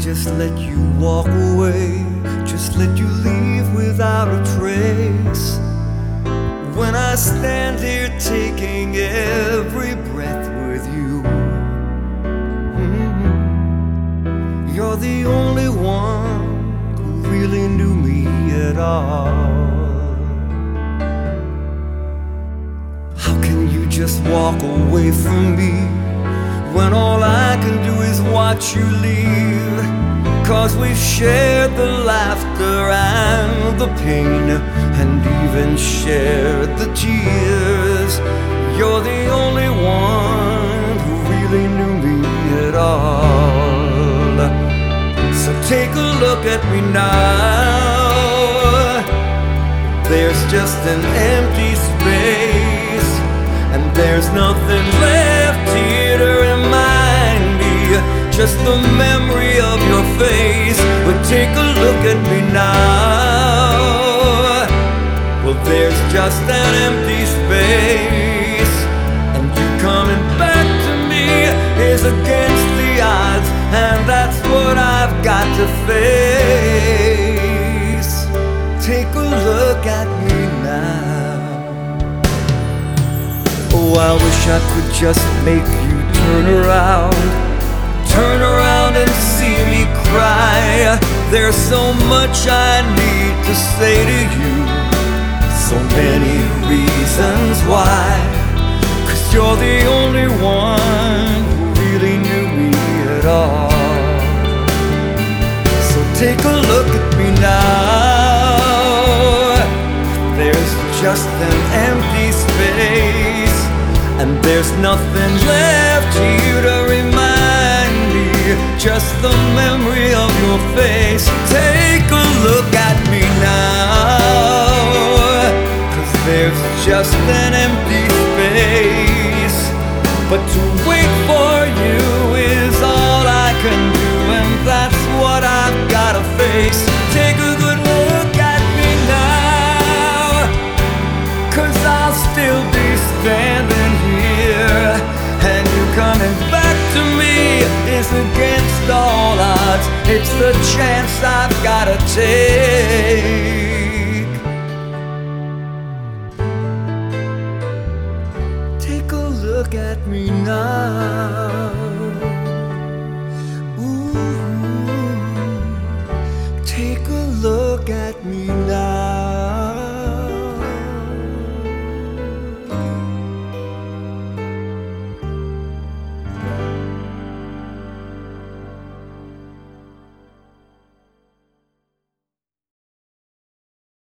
just let you walk away, just let you leave without a trace. When I stand here taking every breath with you, you're the only one who really knew me at all. How can you just walk away from me when all I can do is watch you leave? 'Cause we've shared the laughter and the pain, and even shared the tears. You're the only one who really knew me at all. So take a look at me now. There's just an empty space, and there's nothing left here to remind me, just the memory of your face. But take a look at me now. Well, there's just an empty space, and you coming back to me is against the odds, and that's what I've got to face. Take a look at me now. Oh, I wish I could just make you turn around and see me cry. There's so much I need to say to you, so many reasons why. 'Cause you're the only one who really knew me at all. So take a look at me now. There's just an empty space, and there's nothing left here to remind me, just the memory of your face. Take a look at me now. 'Cause there's just an empty space, but to wait for you is all I can do, and that's what I've gotta face. Take a good look at me now, 'cause I'll still be standing here, and you coming back to me is against all odds. It's the chance I've gotta take. Take a look at me now.